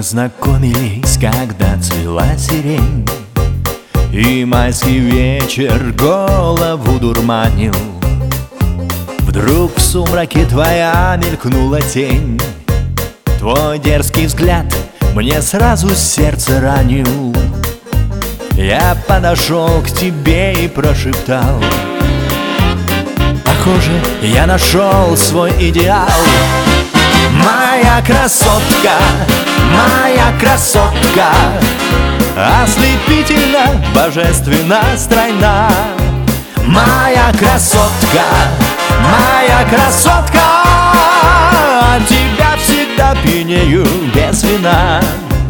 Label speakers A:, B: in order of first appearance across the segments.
A: познакомились, когда цвела сирень, и майский вечер голову дурманил. Вдруг в сумраке твоя мелькнула тень, твой дерзкий взгляд мне сразу сердце ранил. Я подошел к тебе и прошептал: похоже, я нашел свой идеал. Моя красотка, ослепительно, божественно, стройна. Моя красотка, от тебя всегда пьянею без вина.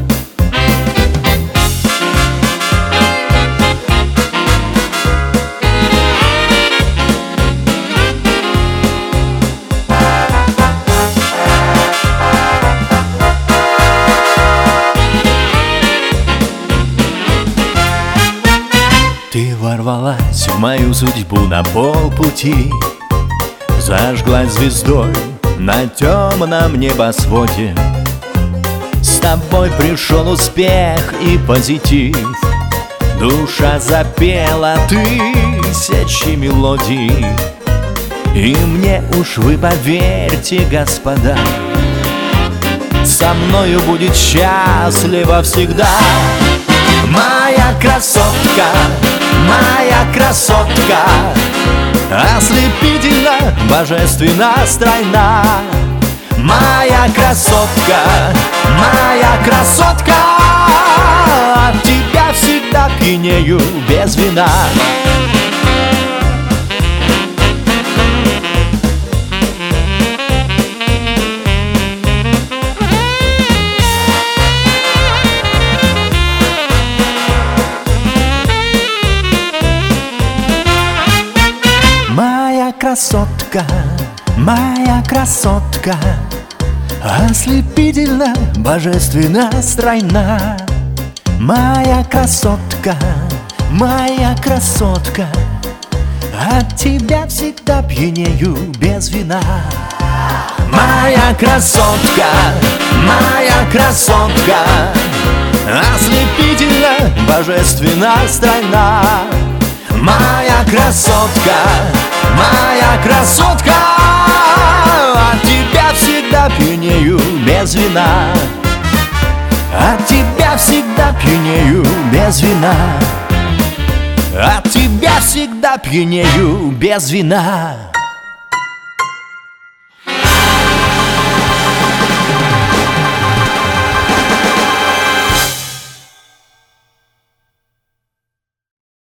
A: Ты ворвалась в мою судьбу на полпути, зажглась звездой на темном небосводе. С тобой пришел успех и позитив, душа запела тысячи мелодий. И мне уж вы поверьте, господа, со мною будет счастлива всегда. Моя красотка, ослепительно, божественно, стройна. Моя красотка, от тебя всегда пьянею без вина. Моя красотка, ослепительно, божественно, стройна. Моя красотка, от тебя всегда пьянею без вина. Моя красотка, ослепительно, божественно, стройна. Моя красотка, от тебя всегда пьянею без вина. От тебя всегда пьянею без вина. От тебя всегда пьянею без вина.